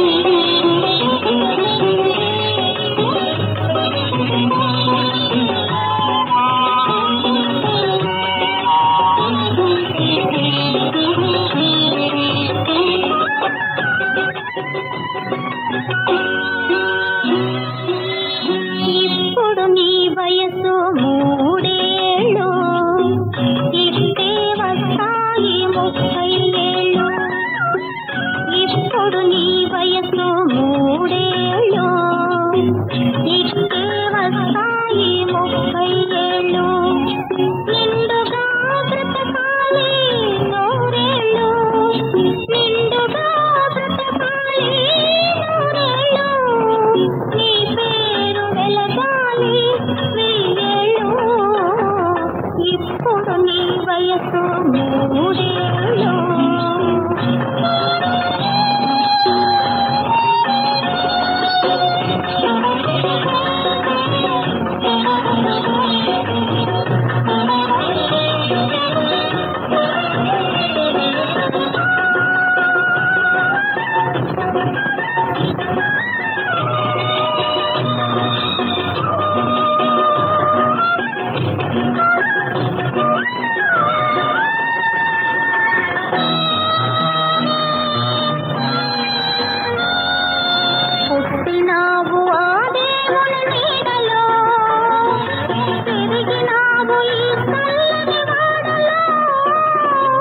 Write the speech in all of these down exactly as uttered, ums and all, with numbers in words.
ఇప్పుడు నీ వయసు మూడేళ్ళు, ఇస్తే వస్తాయి ముప్పై ఏళ్ళు. ఇప్పుడు నీ వయసు మూడేళ్ళు, ఇస్తే వస్తాయి ముప్పై ఏళ్ళు. నిండుగా బ్రతకాలి నూరేళ్ళు, నిండుగా బ్రతకాలి నూరేళ్ళు. నీ పేరు వెలగాలి వెయ్యేళ్ళు. ఇప్పుడు నీ వయసు మూడేళ్ళు. పుట్టినావు ఆ దేవుని నీడలో, పెరిగినావు ఈ చల్లని వాడలో,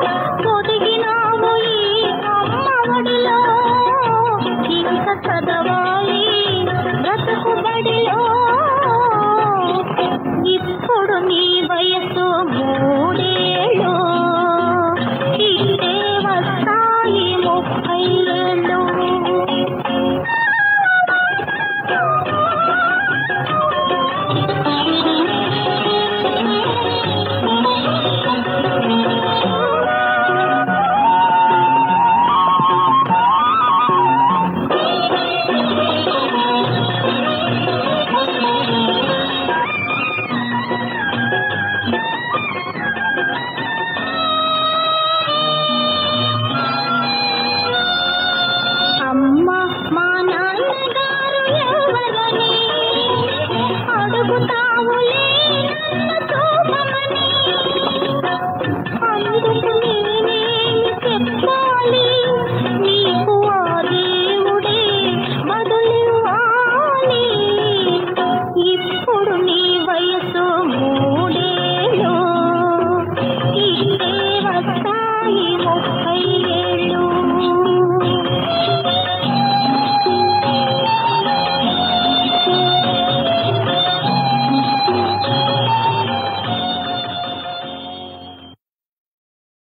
పొదిగినావు ఈ అమ్మ ఒడిలో. ఇంక చదవ